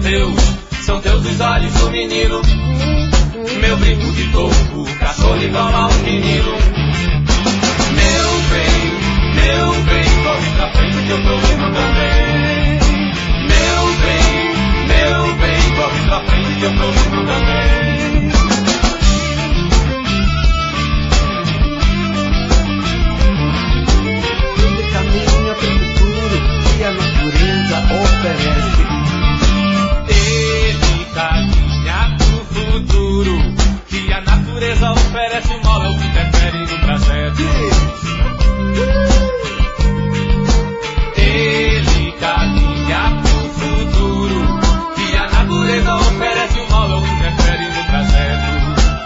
são teus os olhos do menino. Meu brinco de topo, cachorro igual a um menino. Meu bem, corre pra frente que eu tô indo também. Meu bem, corre pra frente que eu tô indo também. Esse caminho pro futuro que a natureza oferece. Ele caminha pro futuro que a natureza oferece. O mal é o que interfere no trajeto. Ele caminha pro futuro que a natureza oferece. O mal é o que interfere no trajeto.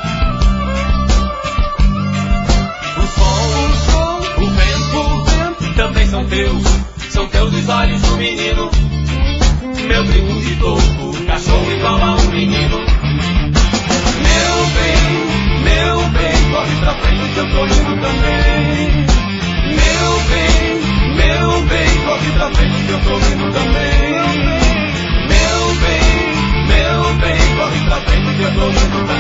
O som, o vento também são teus os olhos do menino. Meu brinco de topo, cachorro igual a um menino. Meu bem, corre pra frente que eu tô indo também. Meu bem, corre pra frente que eu tô indo também. Meu bem, corre pra frente que eu tô indo também.